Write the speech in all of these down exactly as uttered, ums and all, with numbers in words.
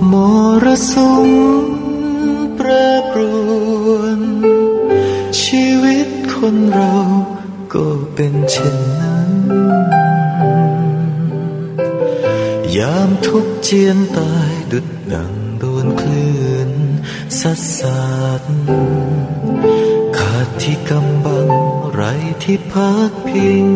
มรสุมแปรปรวนชีวิตคนเราก็เป็นเช่นนั้นยามทุกข์เจียนตายดุจดังโดนคลื่นซัดสาดขาดที่กำบังไร้ที่พักพิง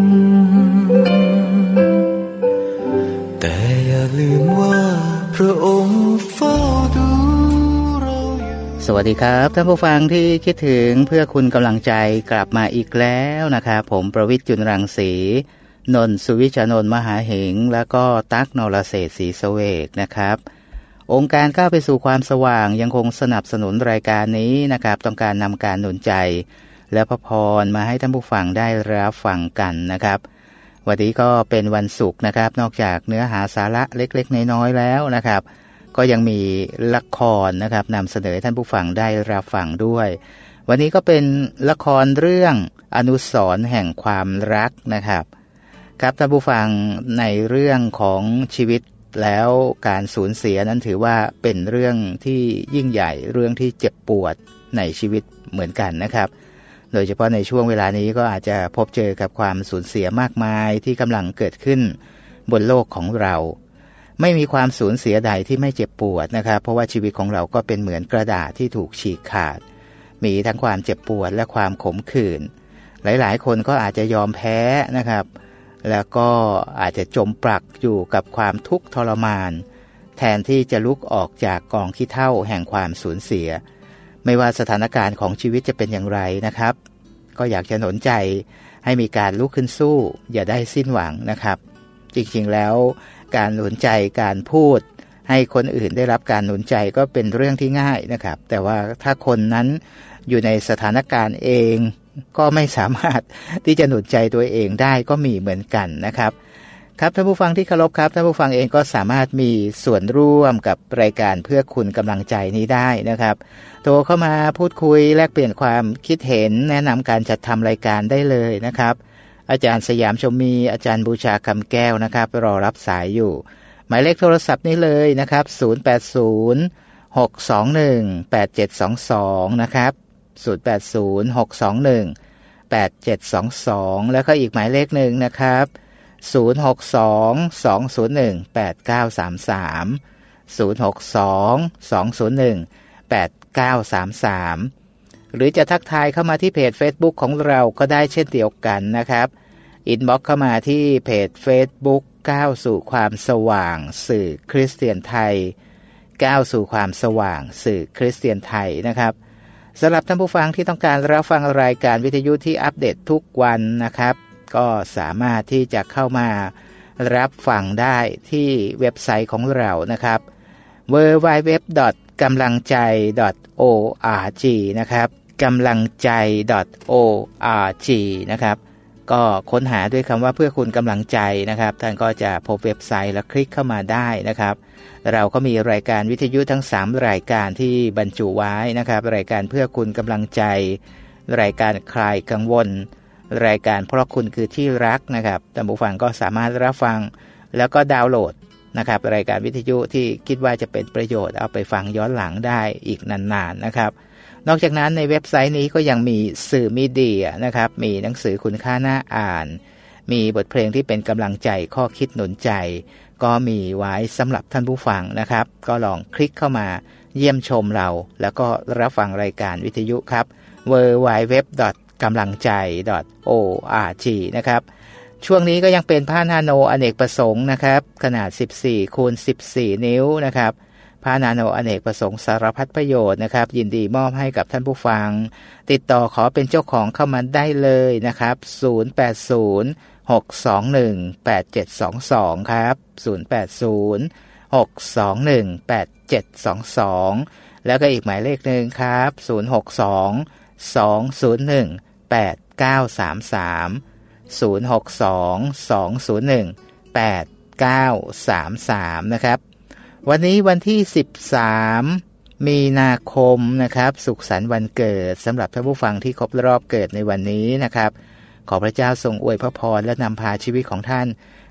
แต่อย่าลืมว่าพระองค์เฝ้าดูเราอยู่สวัสดีครับท่านผู้ฟังที่คิดถึงเพื่อคุณกำลังใจกลับมาอีกแล้วนะครับผมประวิตร จุลรังสีนนท์สุวิชานนท์มหาเหงแล้วก็ตั๊กนรเศรษฐ์ศรีเสวกนะครับองค์การก้าวไปสู่ความสว่างยังคงสนับสนุนรายการนี้นะครับต้องการนำการหนุนใจและพระพรมาให้ท่านผู้ฟังได้รับฟังกันนะครับวันนี้ก็เป็นวันศุกร์นะครับนอกจากเนื้อหาสาระเล็กๆน้อยๆแล้วนะครับก็ยังมีละครนะครับนำเสนอท่านผู้ฟังได้รับฟังด้วยวันนี้ก็เป็นละครเรื่องอนุสรณ์แห่งความรักนะครับครับท่านผู้ฟังในเรื่องของชีวิตแล้วการสูญเสียนั้นถือว่าเป็นเรื่องที่ยิ่งใหญ่เรื่องที่เจ็บปวดในชีวิตเหมือนกันนะครับโดยเฉพาะในช่วงเวลานี้ก็อาจจะพบเจอกับความสูญเสียมากมายที่กำลังเกิดขึ้นบนโลกของเราไม่มีความสูญเสียใดที่ไม่เจ็บปวดนะครับเพราะว่าชีวิตของเราก็เป็นเหมือนกระดาษที่ถูกฉีกขาดมีทั้งความเจ็บปวดและความขมขื่นหลายๆคนก็อาจจะยอมแพ้นะครับแล้วก็อาจจะจมปลักอยู่กับความทุกข์ทรมานแทนที่จะลุกออกจากกองขี้เถ้าแห่งความสูญเสียไม่ว่าสถานการณ์ของชีวิตจะเป็นอย่างไรนะครับก็อยากจะหนุนใจให้มีการลุกขึ้นสู้อย่าได้สิ้นหวังนะครับจริงๆแล้วการหนุนใจการพูดให้คนอื่นได้รับการหนุนใจก็เป็นเรื่องที่ง่ายนะครับแต่ว่าถ้าคนนั้นอยู่ในสถานการณ์เองก็ไม่สามารถที่จะหนุนใจตัวเองได้ก็มีเหมือนกันนะครับครับท่านผู้ฟังที่เคารพครับท่านผู้ฟังเองก็สามารถมีส่วนร่วมกับรายการเพื่อคุณกำลังใจนี้ได้นะครับโทรเข้ามาพูดคุยแลกเปลี่ยนความคิดเห็นแนะนำการจัดทำรายการได้เลยนะครับอาจารย์สยามชมมีอาจารย์บูชาคำแก้วนะครับรอรับสายอยู่หมายเลขโทรศัพท์นี้เลยนะครับศูนย์ แปด ศูนย์ หก สอง หนึ่ง แปด เจ็ด สอง สองนะครับศูนย์ แปด ศูนย์ หก สอง หนึ่ง แปด เจ็ด สอง สองแล้วก็อีกหมายเลขหนึ่งนะครับศูนย์ หก สอง สอง ศูนย์ หนึ่ง แปด เก้า สาม สาม ศูนย์ หก สอง สอง ศูนย์ หนึ่ง แปด เก้า สาม สามหรือจะทักทายเข้ามาที่เพจ Facebook ของเราก็ได้เช่นเดียวกันนะครับอินบ็อกซ์เข้ามาที่เพจ Facebook ก้าวสู่ความสว่างสื่อคริสเตียนไทยก้าวสู่ความสว่างสื่อคริสเตียนไทยนะครับสำหรับท่านผู้ฟังที่ต้องการรับฟังรายการวิทยุที่อัปเดตทุกวันนะครับก็สามารถที่จะเข้ามารับฟังได้ที่เว็บไซต์ของเรานะครับ ดับเบิลยู ดับเบิลยู ดับเบิลยู ดอท กำลังใจ ดอท โอ อาร์ จี นะครับกำลังใจ ดอท โอ อาร์ จี นะครับก็ค้นหาด้วยคำว่าเพื่อคุณกำลังใจนะครับท่านก็จะพบเว็บไซต์แล้วคลิกเข้ามาได้นะครับเราก็มีรายการวิทยุทั้งสามรายการที่บรรจุไว้นะครับรายการเพื่อคุณกำลังใจรายการคลายกังวลรายการเพราะคุณคือที่รักนะครับท่านผู้ฟังก็สามารถรับฟังแล้วก็ดาวน์โหลดนะครับรายการวิทยุที่คิดว่าจะเป็นประโยชน์เอาไปฟังย้อนหลังได้อีกนานๆนะครับนอกจากนั้นในเว็บไซต์นี้ก็ยังมีสื่อมีเดียนะครับมีหนังสือคุณค่าน่าอ่านมีบทเพลงที่เป็นกำลังใจข้อคิดหนุนใจก็มีไว้สำหรับท่านผู้ฟังนะครับก็ลองคลิกเข้ามาเยี่ยมชมเราแล้วก็รับฟังรายการวิทยุครับ ดับเบิลยู ดับเบิลยู ดับเบิลยู ดอท กำลังใจ ดอท โอ อาร์ จี นะครับช่วงนี้ก็ยังเป็นผ้านาโนอเนกประสงค์นะครับขนาดสิบสี่คูณสิบสี่นิ้วนะครับผ้านาโนอเนกประสงค์สารพัดประโยชน์นะครับยินดีมอบให้กับท่านผู้ฟังติดต่อขอเป็นเจ้าของเข้ามาได้เลยนะครับศูนย์ แปด ศูนย์ หก สอง หนึ่ง แปด เจ็ด สอง สองครับศูนย์ แปด ศูนย์ หก สอง หนึ่ง แปด เจ็ด สอง สองแล้วก็อีกหมายเลขหนึ่งครับศูนย์ หก สอง สอง ศูนย์ หนึ่ง แปด เก้า สาม สามศูนย์ หก สอง สอง ศูนย์ หนึ่ง แปด เก้า สาม สามนะครับวันนี้วันที่สิบสามมีนาคมนะครับสุขสันต์วันเกิดสำหรับท่านผู้ฟังที่ครบรอบเกิดในวันนี้นะครับขอพระเจ้าทรงอวยพระพรและนำพาชีวิตของท่าน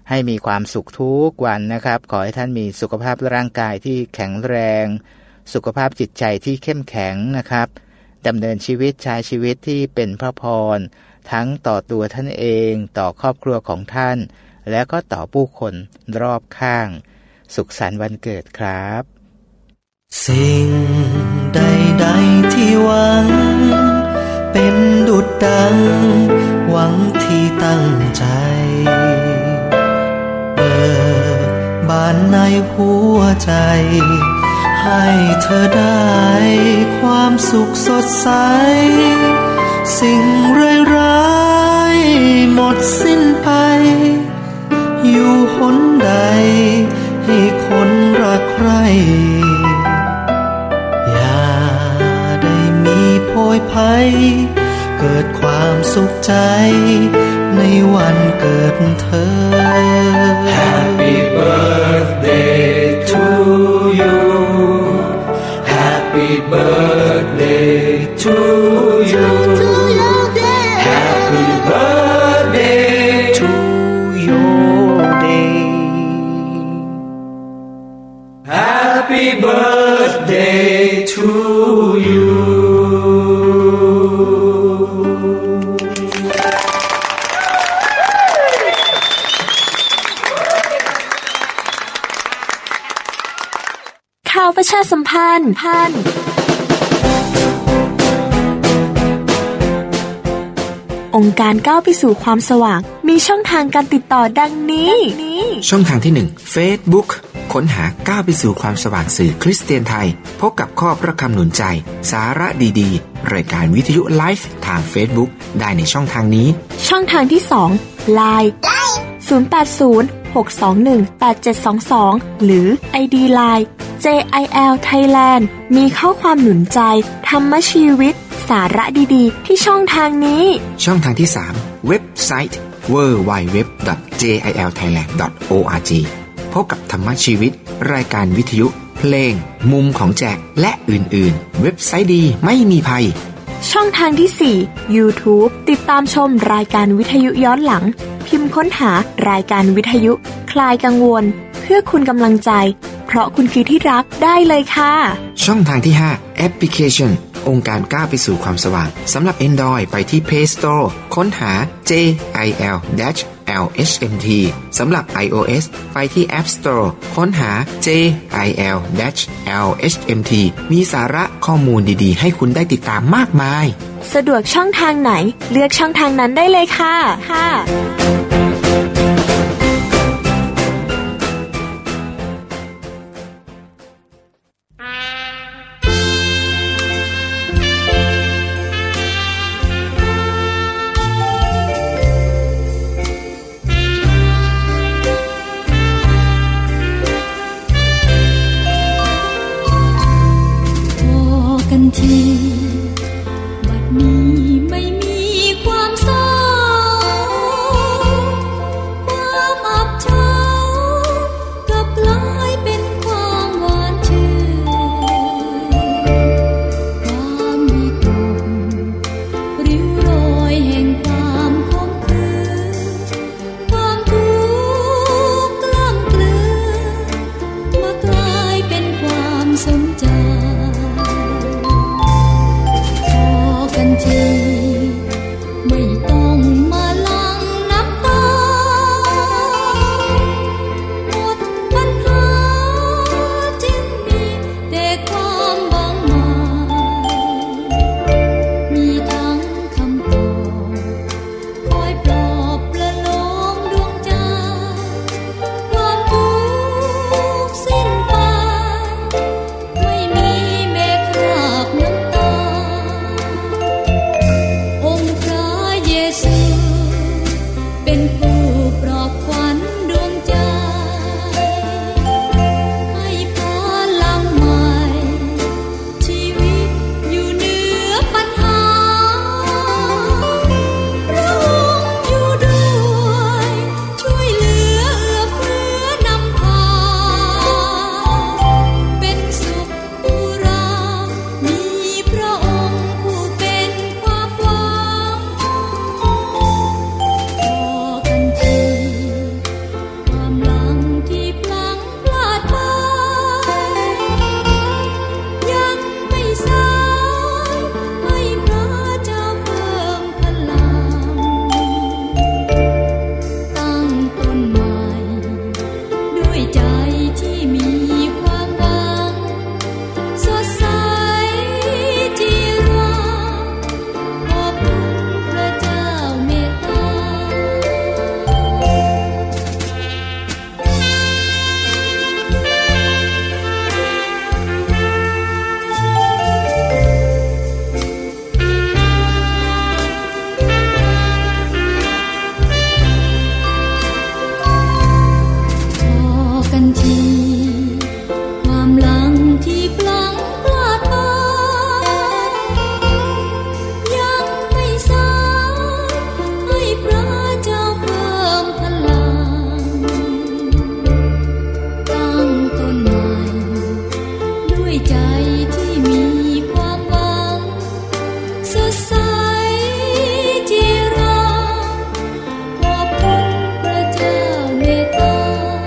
ให้มีความสุขทุกวันนะครับขอให้ท่านมีสุขภาพร่างกายที่แข็งแรงสุขภาพจิตใจที่เข้มแข็งนะครับดำเนินชีวิตใช้ชีวิตที่เป็นพระพรทั้งต่อตัวท่านเองต่อครอบครัวของท่านแล้วก็ต่อผู้คนรอบข้างสุขสันต์วันเกิดครับสิ่งใดๆที่หวังเป็นดุจดังหวังที่ตั้งใจเปิดบานในหัวใจให้เธอได้ความสุขสดใสสิ่งร้ายๆหมดสิ้นไปอยู่หนใดให้คนรักใครอย่าได้มีโพยภัยเกิดความสุขใจในวันเกิดเธอ Happy birthday to you Happy birthday to you Happy birthday to your day Happy birthday to you ข่าวประชาสัมพันธ์พันองค์การก้าวไปสู่ความสว่างมีช่องทางการติดต่อดังนี้ช่องทางที่หนึ่ง Facebook ค้นหาก้าวไปสู่ความสว่างสื่อคริสเตียนไทยพบกับข้อพระคำหนุนใจสาระดีๆรายการวิทยุไลฟ์ทาง Facebook ได้ในช่องทางนี้ช่องทางที่สอง ไลน์ ศูนย์ แปด ศูนย์ หก สอง หนึ่ง แปด เจ็ด สอง สอง หรือ ไอ ดี ไลน์ เจ ไอ แอล Thailand มีข้อความหนุนใจธรรมชีวิตสาระดีๆที่ช่องทางนี้ช่องทางที่สามเว็บไซต์ ดับเบิลยู ดับเบิลยู ดับเบิลยู ดอท เจ ไอ แอล ไทยแลนด์ ดอท โอ อาร์ จี พบกับธรรมชีวิตรายการวิทยุเพลงมุมของแจกและอื่นๆเว็บไซต์ดีไม่มีภัยช่องทางที่สี่ YouTube ติดตามชมรายการวิทยุย้อนหลังพิมพ์ค้นหารายการวิทยุคลายกังวลเพื่อคุณกำลังใจเพราะคุณคือที่รักได้เลยค่ะช่องทางที่ห้าแอปพลิเคชันองค์การก้าวไปสู่ความสว่างสำหรับ Android ไปที่ Play Store ค้นหา เจ ไอ แอล แอล เอช เอ็ม ที สำหรับ iOS ไปที่ App Store ค้นหา เจ ไอ แอล แอล เอช เอ็ม ที มีสาระข้อมูลดีๆให้คุณได้ติดตามมากมายสะดวกช่องทางไหนเลือกช่องทางนั้นได้เลยค่ะค่ะทีบัดนี้ไม่มีความเศร้าด้วยใจที่มีความหวังสดใสจีรังขอบคุณพระเจ้าเมตตา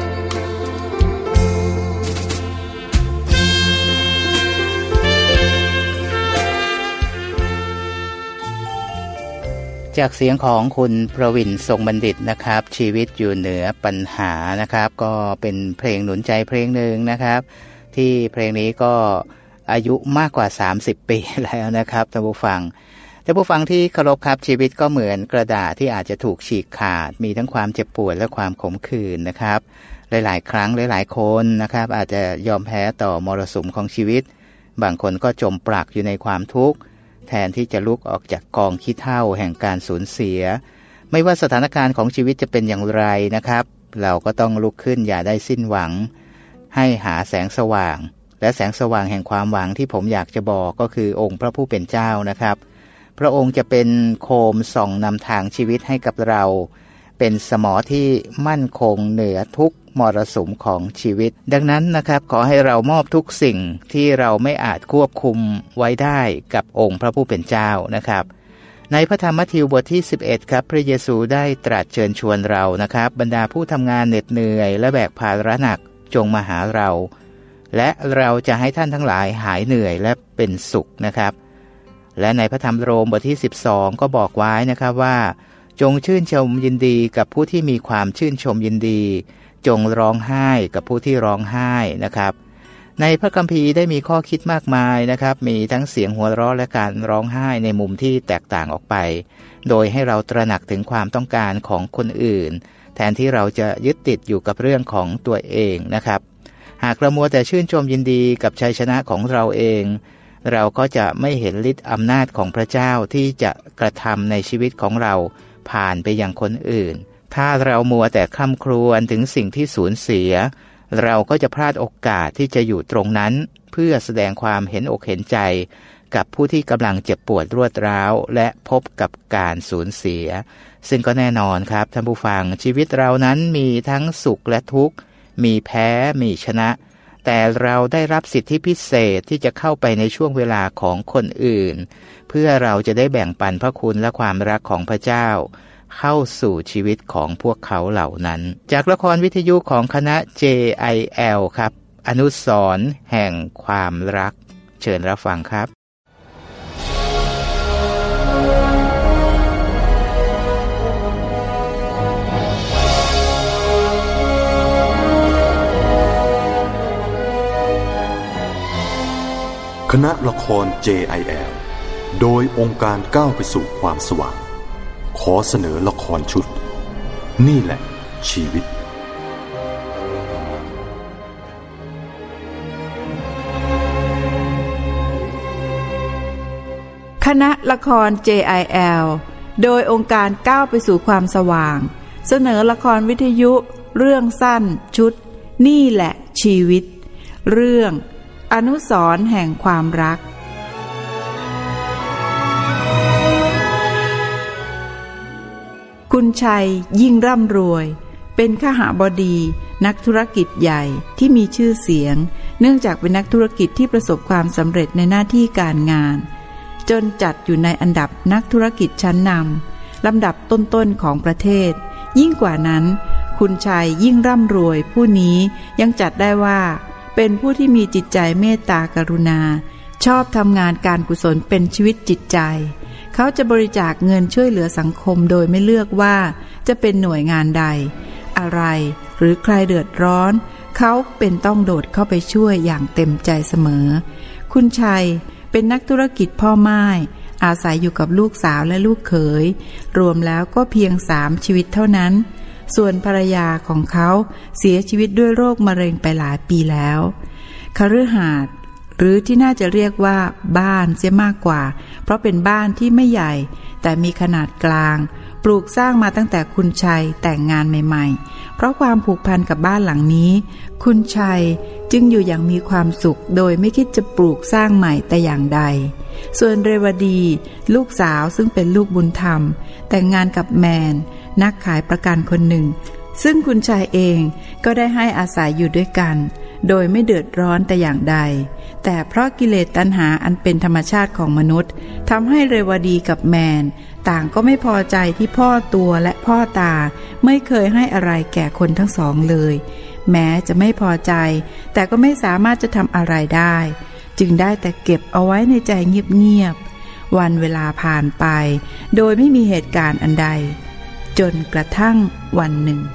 จากเสียงของคุณประวินทรงบัณฑิตนะครับชีวิตอยู่เหนือปัญหานะครับก็เป็นเพลงหนุนใจเพลงหนึ่งนะครับที่เพลงนี้ก็อายุมากกว่าสามสิบปีแล้วนะครับท่านผู้ฟังท่านผู้ฟังที่เคารพครับชีวิตก็เหมือนกระดาษที่อาจจะถูกฉีกขาดมีทั้งความเจ็บปวดและความขมขื่นนะครับหลายๆครั้งหลายๆคนนะครับอาจจะยอมแพ้ต่อมรสุมของชีวิตบางคนก็จมปลักอยู่ในความทุกข์แทนที่จะลุกออกจากกองขี้เถ้าแห่งการสูญเสียไม่ว่าสถานการณ์ของชีวิตจะเป็นอย่างไรนะครับเราก็ต้องลุกขึ้นอย่าได้สิ้นหวังให้หาแสงสว่างและแสงสว่างแห่งความหวังที่ผมอยากจะบอกก็คือองค์พระผู้เป็นเจ้านะครับพระองค์จะเป็นโคมส่องนำทางชีวิตให้กับเราเป็นสมอที่มั่นคงเหนือทุกมรสุมของชีวิตดังนั้นนะครับขอให้เรามอบทุกสิ่งที่เราไม่อาจควบคุมไว้ได้กับองค์พระผู้เป็นเจ้านะครับในพระธรรมมัทธิวบทที่สิบเอ็ดครับพระเยซูได้ตรัสเชิญชวนเรานะครับบรรดาผู้ทำงานเหน็ดเหนื่อยและแบกภาระหนักจงมาหาเราและเราจะให้ท่านทั้งหลายหายเหนื่อยและเป็นสุขนะครับและในพระธรรมโรมบทที่สิบสองก็บอกไว้นะครับว่าจงชื่นชมยินดีกับผู้ที่มีความชื่นชมยินดีจงร้องไห้กับผู้ที่ร้องไห้นะครับในพระคัมภีร์ได้มีข้อคิดมากมายนะครับมีทั้งเสียงหัวเราะและการร้องไห้ในมุมที่แตกต่างออกไปโดยให้เราตระหนักถึงความต้องการของคนอื่นแทนที่เราจะยึดติดอยู่กับเรื่องของตัวเองนะครับหากเรามัวแต่ชื่นชมยินดีกับชัยชนะของเราเองเราก็จะไม่เห็นฤทธิ์อำนาจของพระเจ้าที่จะกระทำในชีวิตของเราผ่านไปยังคนอื่นถ้าเรามัวแต่คร่ำครวญถึงสิ่งที่สูญเสียเราก็จะพลาดโอกาสที่จะอยู่ตรงนั้นเพื่อแสดงความเห็นอกเห็นใจกับผู้ที่กำลังเจ็บปวดรวดร้าวและพบกับการสูญเสียซึ่งก็แน่นอนครับท่านผู้ฟังชีวิตเรานั้นมีทั้งสุขและทุกข์มีแพ้มีชนะแต่เราได้รับสิทธิพิเศษที่จะเข้าไปในช่วงเวลาของคนอื่นเพื่อเราจะได้แบ่งปันพระคุณและความรักของพระเจ้าเข้าสู่ชีวิตของพวกเขาเหล่านั้นจากละครวิทยุของคณะ เจ ไอ แอล ครับอนุสรณ์แห่งความรักเชิญรับฟังครับคณะละคร เจ ไอ แอล โดยองค์การก้าวไปสู่ความสว่างขอเสนอละครชุดนี่แหละชีวิตคณะละคร เจ ไอ แอล โดยองค์การก้าวไปสู่ความสว่างเสนอละครวิทยุเรื่องสั้นชุดนี่แหละชีวิตเรื่องอนุสรณ์แห่งความรักคุณชัยยิ่งร่ำรวยเป็นขหบดีนักธุรกิจใหญ่ที่มีชื่อเสียงเนื่องจากเป็นนักธุรกิจที่ประสบความสำเร็จในหน้าที่การงานจนจัดอยู่ในอันดับนักธุรกิจชั้นนำลำดับต้นๆของประเทศยิ่งกว่านั้นคุณชัยยิ่งร่ำรวยผู้นี้ยังจัดได้ว่าเป็นผู้ที่มีจิตใจเมตตากรุณาชอบทำงานการกุศลเป็นชีวิตจิตใจเขาจะบริจาคเงินช่วยเหลือสังคมโดยไม่เลือกว่าจะเป็นหน่วยงานใดอะไรหรือใครเดือดร้อนเขาเป็นต้องโดดเข้าไปช่วยอย่างเต็มใจเสมอคุณชัยเป็นนักธุรกิจพ่อม่ายอาศัยอยู่กับลูกสาวและลูกเขยรวมแล้วก็เพียงสามชีวิตเท่านั้นส่วนภรรยาของเขาเสียชีวิตด้วยโรคมะเร็งไปหลายปีแล้วคฤหาสน์หรือที่น่าจะเรียกว่าบ้านเสียมากกว่าเพราะเป็นบ้านที่ไม่ใหญ่แต่มีขนาดกลางปลูกสร้างมาตั้งแต่คุณชัยแต่งงานใหม่ๆเพราะความผูกพันกับบ้านหลังนี้คุณชัยจึงอยู่อย่างมีความสุขโดยไม่คิดจะปลูกสร้างใหม่แต่อย่างใดส่วนเรวดีลูกสาวซึ่งเป็นลูกบุญธรรมแต่งงานกับแมนนักขายประกันคนหนึ่งซึ่งคุณชัยเองก็ได้ให้อาศัยอยู่ด้วยกันโดยไม่เดือดร้อนแต่อย่างใดแต่เพราะกิเลสตัณหาอันเป็นธรรมชาติของมนุษย์ทำให้เรวดีกับแมนต่างก็ไม่พอใจที่พ่อตัวและพ่อตาไม่เคยให้อะไรแก่คนทั้งสองเลยแม้จะไม่พอใจแต่ก็ไม่สามารถจะทำอะไรได้จึงได้แต่เก็บเอาไว้ในใจเงียบๆวันเวลาผ่านไปโดยไม่มีเหตุการณ์อันใดจนกระทั่งวันหนึ่ง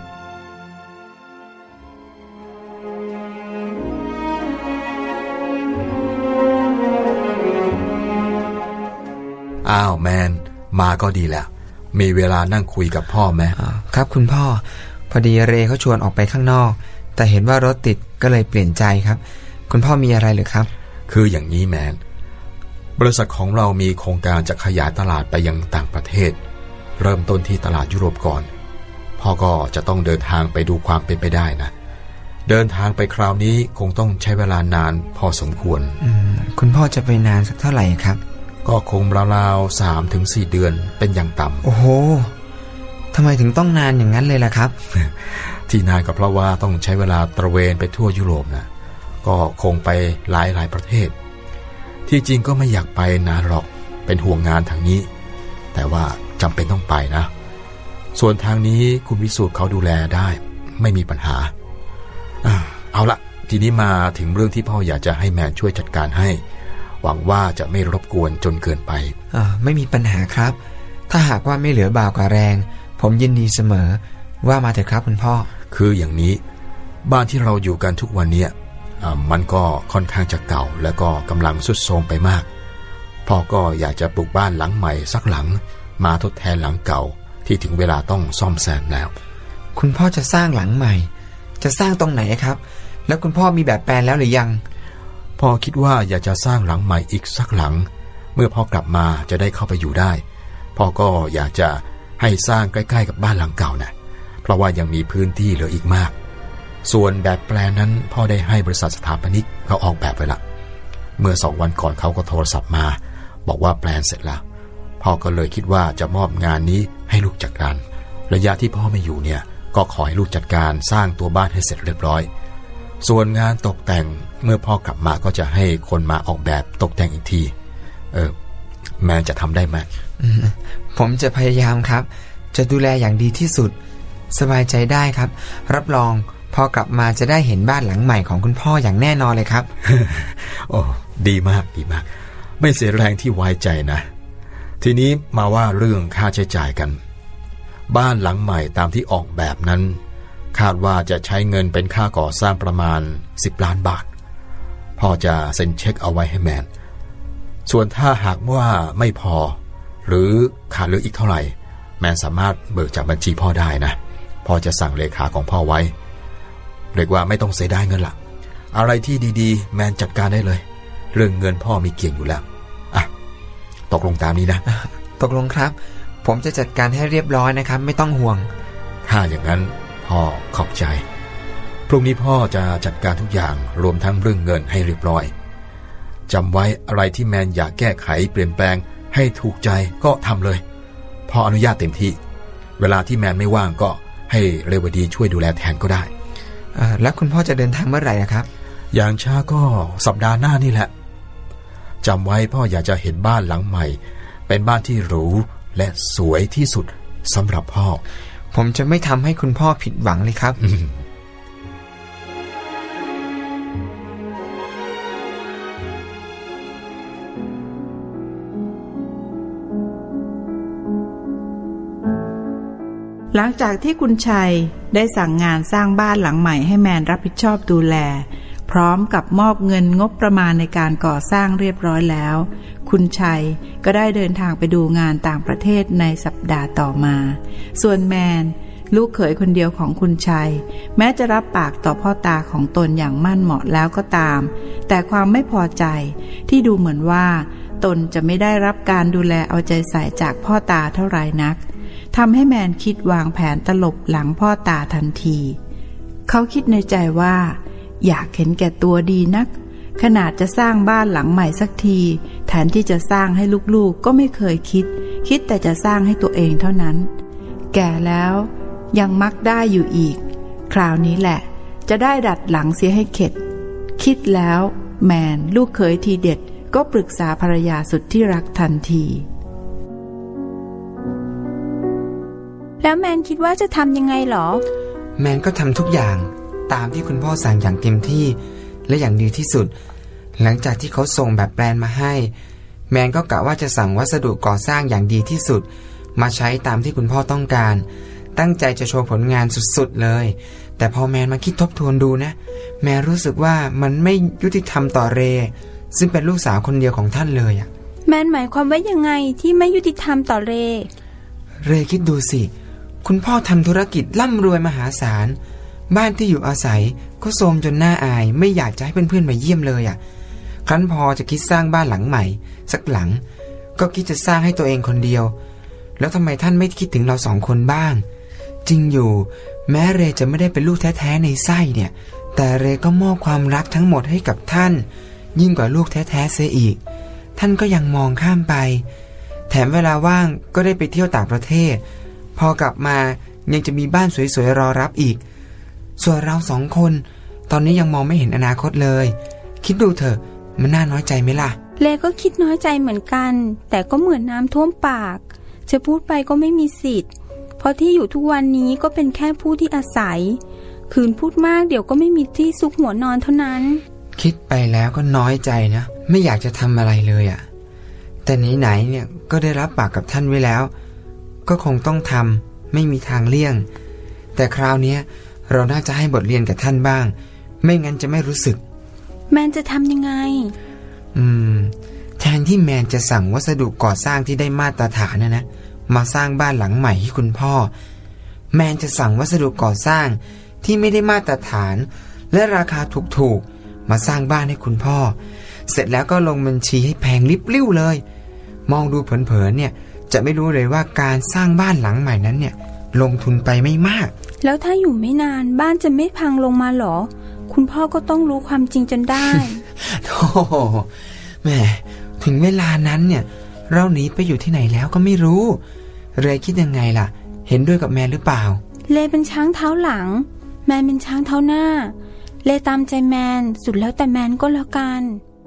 อ้าวแมนมาก็ดีแล้วมีเวลานั่งคุยกับพ่อไหมครับคุณพ่อพอดีเรเขาชวนออกไปข้างนอกแต่เห็นว่ารถติดก็เลยเปลี่ยนใจครับคุณพ่อมีอะไรหรือครับคืออย่างนี้แมนบริษัทของเรามีโครงการจะขยายตลาดไปยังต่างประเทศเริ่มต้นที่ตลาดยุโรปก่อนพ่อก็จะต้องเดินทางไปดูความเป็นไปได้นะเดินทางไปคราวนี้คงต้องใช้เวลานานพอสมควรคุณพ่อจะไปนานสักเท่าไหร่ครับก็คงราวๆสามถึงสี่เดือนเป็นอย่างต่ำโอ้โหทำไมถึงต้องนานอย่างนั้นเลยล่ะครับที่นานก็เพราะว่าต้องใช้เวลาตระเวนไปทั่วยุโรปนะก็คงไปหลายหลายประเทศที่จริงก็ไม่อยากไปนานหรอกเป็นห่วงงานทางนี้แต่ว่าจำเป็นต้องไปนะส่วนทางนี้คุณวิสูตรเขาดูแลได้ไม่มีปัญหาเอาละทีนี้มาถึงเรื่องที่พ่ออยากจะให้แมนช่วยจัดการให้หวังว่าจะไม่รบกวนจนเกินไปอ่าไม่มีปัญหาครับถ้าหากว่าไม่เหลือบ่าวกับแรงผมยินดีเสมอว่ามาเถอะครับคุณพ่อคืออย่างนี้บ้านที่เราอยู่กันทุกวันนี้มันก็ค่อนข้างจะเก่าแล้วก็กำลังทรุดโทรมไปมากพ่อก็อยากจะปลูกบ้านหลังใหม่สักหลังมาทดแทนหลังเก่าที่ถึงเวลาต้องซ่อมแซมแล้วคุณพ่อจะสร้างหลังใหม่จะสร้างตรงไหนครับแล้วคุณพ่อมีแบบแปลนแล้วหรือยังพ่อคิดว่าอยากจะสร้างหลังใหม่อีกสักหลังเมื่อพ่อกลับมาจะได้เข้าไปอยู่ได้พ่อก็อยากจะให้สร้างใกล้ๆกับบ้านหลังเก่านะเพราะว่ายังมีพื้นที่เหลืออีกมากส่วนแบบแปลนนั้นพ่อได้ให้บริษัทสถาปนิกเขาออกแบบไว้ละเมื่อสองวันก่อนเขาก็โทรศัพท์มาบอกว่าแปลนเสร็จแล้วพ่อก็เลยคิดว่าจะมอบงานนี้ให้ลูกจัดการระยะที่พ่อไม่อยู่เนี่ยก็ขอให้ลูกจัดการสร้างตัวบ้านให้เสร็จเรียบร้อยส่วนงานตกแต่งเมื่อพ่อกลับมาก็จะให้คนมาออกแบบตกแต่งอีกทีเออแมนจะทำได้ไหมผมจะพยายามครับจะดูแลอย่างดีที่สุดสบายใจได้ครับรับรองพอกลับมาจะได้เห็นบ้านหลังใหม่ของคุณพ่ออย่างแน่นอนเลยครับโอ้ดีมากดีมากไม่เสียแรงที่ไว้ใจนะทีนี้มาว่าเรื่องค่าใช้จ่ายกันบ้านหลังใหม่ตามที่ออกแบบนั้นคาดว่าจะใช้เงินเป็นค่าก่อสร้างประมาณสิบล้านบาทพ่อจะเซ็นเช็คเอาไว้ให้แมนส่วนถ้าหากว่าไม่พอหรือขาดเหลืออีกเท่าไหร่แมนสามารถเบิกจากบัญชีพ่อได้นะพ่อจะสั่งเลขาของพ่อไว้เรียกว่าไม่ต้องเสียดายเงินละอะไรที่ดีๆแมนจัดการได้เลยเรื่องเงินพ่อมีเกี่ยงอยู่แล้วอ่ะตกลงตามนี้นะตกลงครับผมจะจัดการให้เรียบร้อยนะครับไม่ต้องห่วงถ้าอย่างนั้นพ่อขอบใจพรุ่งนี้พ่อจะจัดการทุกอย่างรวมทั้งเรื่องเงินให้เรียบร้อยจำไว้อะไรที่แมนอยากแก้ไขเปลี่ยนแปลงให้ถูกใจก็ทำเลยพ่ออนุญาตเต็มที่เวลาที่แมนไม่ว่างก็ให้เรวดีช่วยดูแลแทนก็ได้แล้วคุณพ่อจะเดินทางเมื่อไหร่ครับอย่างช้าก็สัปดาห์หน้านี่แหละจำไว้พ่ออยากจะเห็นบ้านหลังใหม่เป็นบ้านที่หรูและสวยที่สุดสำหรับพ่อผมจะไม่ทำให้คุณพ่อผิดหวังเลยครับหลังจากที่คุณชัยได้สั่งงานสร้างบ้านหลังใหม่ให้แมนรับผิดชอบดูแลพร้อมกับมอบเงินงบประมาณในการก่อสร้างเรียบร้อยแล้วคุณชัยก็ได้เดินทางไปดูงานต่างประเทศในสัปดาห์ต่อมาส่วนแมนลูกเขยคนเดียวของคุณชัยแม้จะรับปากต่อพ่อตาของตนอย่างมั่นเหมาะแล้วก็ตามแต่ความไม่พอใจที่ดูเหมือนว่าตนจะไม่ได้รับการดูแลเอาใจใส่จากพ่อตาเท่าไหร่นักทำให้แมนคิดวางแผนตลบหลังพ่อตาทันทีเขาคิดในใจว่าอยากเห็นแก่ตัวดีนักขนาดจะสร้างบ้านหลังใหม่สักทีแทนที่จะสร้างให้ลูกๆก็ไม่เคยคิดคิดแต่จะสร้างให้ตัวเองเท่านั้นแก่แล้วยังมักได้อยู่อีกคราวนี้แหละจะได้ดัดหลังเสียให้เข็ดคิดแล้วแมนลูกเขยทีเด็ดก็ปรึกษาภรรยาสุดที่รักทันทีแล้วแมนคิดว่าจะทำยังไงหรอแมนก็ทำทุกอย่างตามที่คุณพ่อสั่งอย่างเต็มที่และอย่างดีที่สุดหลังจากที่เขาส่งแบบแปลนมาให้แมนก็กะว่าจะสั่งวัสดุก่อสร้างอย่างดีที่สุดมาใช้ตามที่คุณพ่อต้องการตั้งใจจะโชว์ผลงานสุดๆเลยแต่พอแมนมาคิดทบทวนดูนะแมนรู้สึกว่ามันไม่ยุติธรรมต่อเรซึ่งเป็นลูกสาวคนเดียวของท่านเลยอ่ะแมนหมายความว่ายังไงที่ไม่ยุติธรรมต่อเรเรคิดดูสิคุณพ่อทำธุรกิจร่ำรวยมหาศาลบ้านที่อยู่อาศัยก็โทรมจนน่าอายไม่อยากจะให้เพื่อนๆมาเยี่ยมเลยอ่ะครั้นพอจะคิดสร้างบ้านหลังใหม่สักหลังก็คิดจะสร้างให้ตัวเองคนเดียวแล้วทำไมท่านไม่คิดถึงเราสองคนบ้างจริงอยู่แม้เรจะไม่ได้เป็นลูกแท้ๆในไส้เนี่ยแต่เรก็มอบความรักทั้งหมดให้กับท่านยิ่งกว่าลูกแท้ๆเสียอีกท่านก็ยังมองข้ามไปแถมเวลาว่างก็ได้ไปเที่ยวต่างประเทศพอกลับมายังจะมีบ้านสวยๆรอรับอีกส่วนเราสองคนตอนนี้ยังมองไม่เห็นอนาคตเลยคิดดูเถอะมันน่าน้อยใจไหมล่ะเลก็คิดน้อยใจเหมือนกันแต่ก็เหมือนน้ำท่วมปากจะพูดไปก็ไม่มีสิทธิ์เพราะที่อยู่ทุกวันนี้ก็เป็นแค่ผู้ที่อาศัยคืนพูดมากเดี๋ยวก็ไม่มีที่ซุกหัวนอนเท่านั้นคิดไปแล้วก็น้อยใจนะไม่อยากจะทำอะไรเลยอ่ะแต่ไหนๆเนี่ยก็ได้รับปากกับท่านไว้แล้วก็คงต้องทำไม่มีทางเลี่ยงแต่คราวนี้เราน่าจะให้บทเรียนกับท่านบ้างไม่งั้นจะไม่รู้สึกแมนจะทำยังไงอืมแทนที่แมนจะสั่งวัสดุก่อสร้างที่ได้มาตรฐานนะนะมาสร้างบ้านหลังใหม่ให้คุณพ่อแมนจะสั่งวัสดุก่อสร้างที่ไม่ได้มาตรฐานและราคาถูกๆมาสร้างบ้านให้คุณพ่อเสร็จแล้วก็ลงบัญชีให้แพงลิบลิ่วเลยมองดูเผินๆเนี่ยจะไม่รู้เลยว่าการสร้างบ้านหลังใหม่นั้นเนี่ยลงทุนไปไม่มากแล้วถ้าอยู่ไม่นานบ้านจะไม่พังลงมาหรอคุณพ่อก็ต้องรู้ความจริงจนได้โธ่แม่ถึงเวลานั้นเนี่ยเราหนีไปอยู่ที่ไหนแล้วก็ไม่รู้เรย์คิดยังไงล่ะเห็นด้วยกับแม่หรือเปล่าเลเป็นช้างเท้าหลังแมนเป็นช้างเท้าหน้าเลตามใจแมนสุดแล้วแต่แมนก็แล้วกัน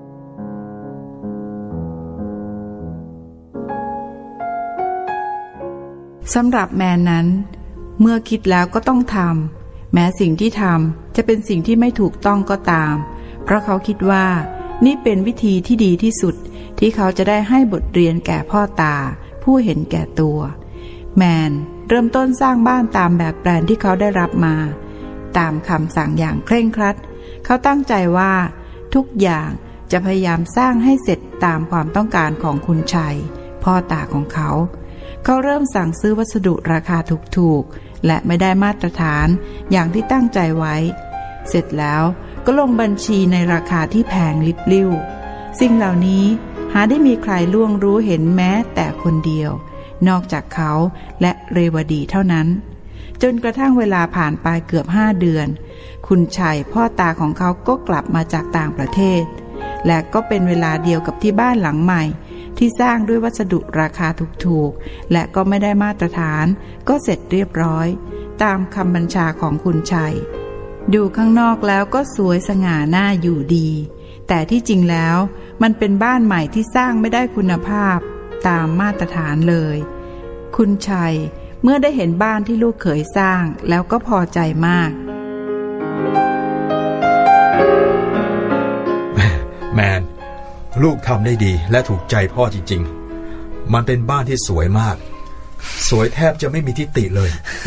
สำหรับแมนนั้นเมื่อคิดแล้วก็ต้องทำแม้สิ่งที่ทำจะเป็นสิ่งที่ไม่ถูกต้องก็ตามเพราะเขาคิดว่านี่เป็นวิธีที่ดีที่สุดที่เขาจะได้ให้บทเรียนแก่พ่อตาผู้เห็นแก่ตัวแมนเริ่มต้นสร้างบ้านตามแบบแปลนที่เขาได้รับมาตามคำสั่งอย่างเคร่งครัดเขาตั้งใจว่าทุกอย่างจะพยายามสร้างให้เสร็จตามความต้องการของคุณชัยพ่อตาของเขาเขาเริ่มสั่งซื้อวัสดุราคาถูกๆและไม่ได้มาตรฐานอย่างที่ตั้งใจไว้เสร็จแล้วก็ลงบัญชีในราคาที่แพงลิบลิ่วสิ่งเหล่านี้หาได้มีใครล่วงรู้เห็นแม้แต่คนเดียวนอกจากเขาและเรวดีเท่านั้นจนกระทั่งเวลาผ่านไปเกือบห้าเดือนคุณชัยพ่อตาของเขาก็กลับมาจากต่างประเทศและก็เป็นเวลาเดียวกับที่บ้านหลังใหม่ที่สร้างด้วยวัสดุราคาถูกๆและก็ไม่ได้มาตรฐานก็เสร็จเรียบร้อยตามคำบัญชาของคุณชัยดูข้างนอกแล้วก็สวยสง่าน่าอยู่ดีแต่ที่จริงแล้วมันเป็นบ้านใหม่ที่สร้างไม่ได้คุณภาพตามมาตรฐานเลยคุณชัยเมื่อได้เห็นบ้านที่ลูกเขยสร้างแล้วก็พอใจมากแมนลูกทำได้ดีและถูกใจพ่อจริงๆมันเป็นบ้านที่สวยมากสวยแทบจะไม่มีที่ติเลย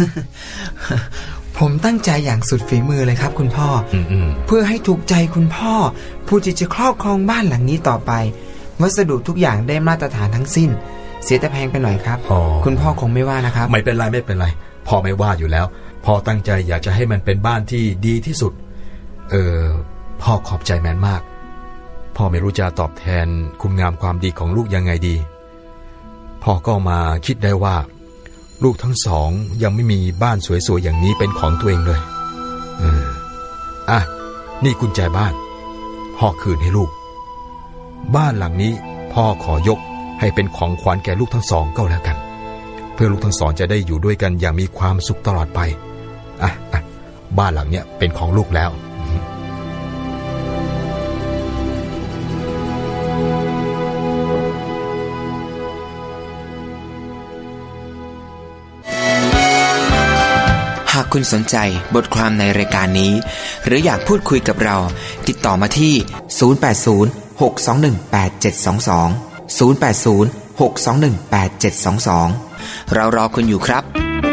ผมตั้งใจอย่างสุดฝีมือเลยครับคุณพ่อ เพื่อให้ถูกใจคุณพ่อผู้ที่จะครอบครองบ้านหลังนี้ต่อไปวัสดุทุกอย่างได้มาตรฐานทั้งสิ้นเสียแต่แพงไปหน่อยครับคุณพ่อคงไม่ว่านะครับไม่เป็นไรไม่เป็นไรพ่อไม่ว่าอยู่แล้วพ่อตั้งใจอยากจะให้มันเป็นบ้านที่ดีที่สุดเออพ่อขอบใจแมนมากพ่อไม่รู้จะตอบแทนคุณงามความดีของลูกยังไงดีพ่อก็มาคิดได้ว่าลูกทั้งสองยังไม่มีบ้านสวยๆอย่างนี้เป็นของตัวเองเลยเอออ่ะนี่กุญแจบ้านพ่อคืนให้ลูกบ้านหลังนี้พ่อขอยกให้เป็นของขวัญแก่ลูกทั้งสองก็แล้วกันเพื่อลูกทั้งสองจะได้อยู่ด้วยกันอย่างมีความสุขตลอดไปอ่ะอ่ะบ้านหลังเนี้ยเป็นของลูกแล้วหากคุณสนใจบทความในรายการนี้หรืออยากพูดคุยกับเราติดต่อมาที่ศูนย์ แปด ศูนย์ หก สอง หนึ่ง แปด เจ็ด สอง สอง ศูนย์ แปด ศูนย์ หก สอง หนึ่ง แปด เจ็ด สอง สองเรารอคุณอยู่ครับ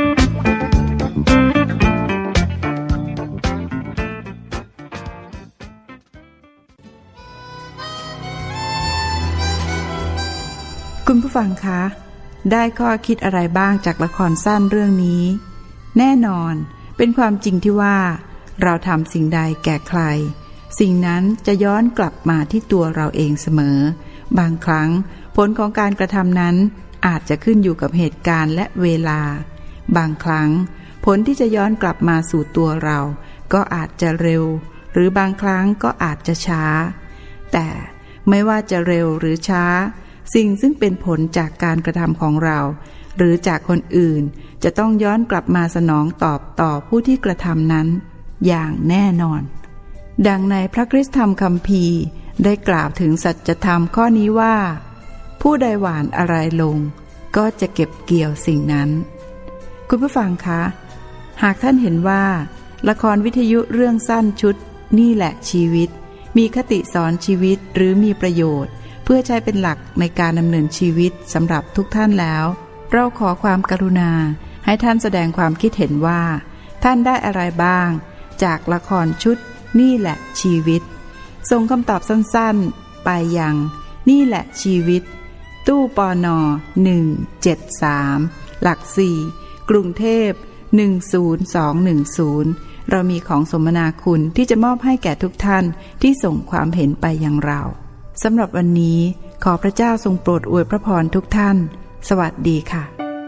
คุณผู้ฟังคะได้ข้อคิดอะไรบ้างจากละครสั้นเรื่องนี้แน่นอนเป็นความจริงที่ว่าเราทำสิ่งใดแก่ใครสิ่งนั้นจะย้อนกลับมาที่ตัวเราเองเสมอบางครั้งผลของการกระทำนั้นอาจจะขึ้นอยู่กับเหตุการณ์และเวลาบางครั้งผลที่จะย้อนกลับมาสู่ตัวเราก็อาจจะเร็วหรือบางครั้งก็อาจจะช้าแต่ไม่ว่าจะเร็วหรือช้าสิ่งซึ่งเป็นผลจากการกระทำของเราหรือจากคนอื่นจะต้องย้อนกลับมาสนองตอบต่อผู้ที่กระทำนั้นอย่างแน่นอนดังในพระคริสตธรรมคัมภีร์ได้กล่าวถึงสัจธรรมข้อนี้ว่าผู้ใดหว่านอะไรลงก็จะเก็บเกี่ยวสิ่งนั้นคุณผู้ฟังคะหากท่านเห็นว่าละครวิทยุเรื่องสั้นชุดนี่แหละชีวิตมีคติสอนชีวิตหรือมีประโยชน์เพื่อใช้เป็นหลักในการดำเนินชีวิตสำหรับทุกท่านแล้วเราขอความกรุณาให้ท่านแสดงความคิดเห็นว่าท่านได้อะไรบ้างจากละครชุดนี่แหละชีวิตส่งคำตอบสั้นๆไปยังนี่แหละชีวิตตู้ปนหนึ่งเจ็ดสามหลักสี่กรุงเทพหนึ่งศูนย์สองหนึ่งศูนย์เรามีของสมนาคุณที่จะมอบให้แก่ทุกท่านที่ส่งความเห็นไปยังเราสำหรับวันนี้ขอพระเจ้าทรงโปรดอวยพระพรทุกท่านสวัสดีค่ะ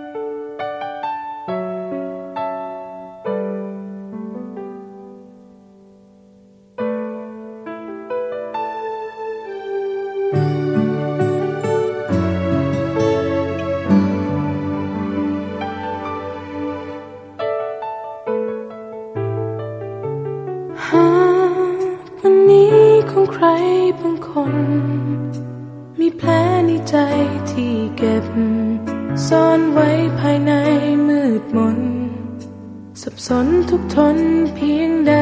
ใครบางคนมีแผลในใจที่เก็บซ่อนไว้ภายในมืดมนสับสนทุกทนเพียงใด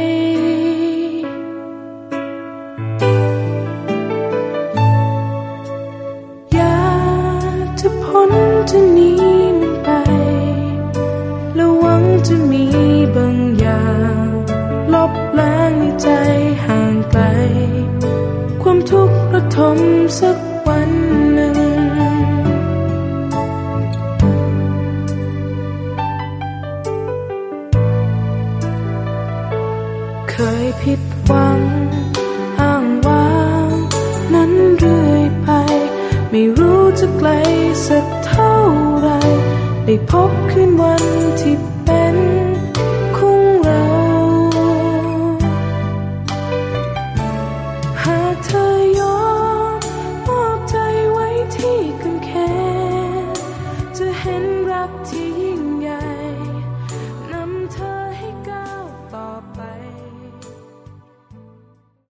อยากจะพ้นจะหนีมันไปแล้วหวังจะมีบางอย่างลบล้างในใจห่างไกลความทุกข์ระทมสักวันหนึ่งเคยผิดหวังอ้างว้างนั้นเรื่อยไปไม่รู้จะไกลสักเท่าไรได้พบคืนวันที่เป็นของเราหากเธอ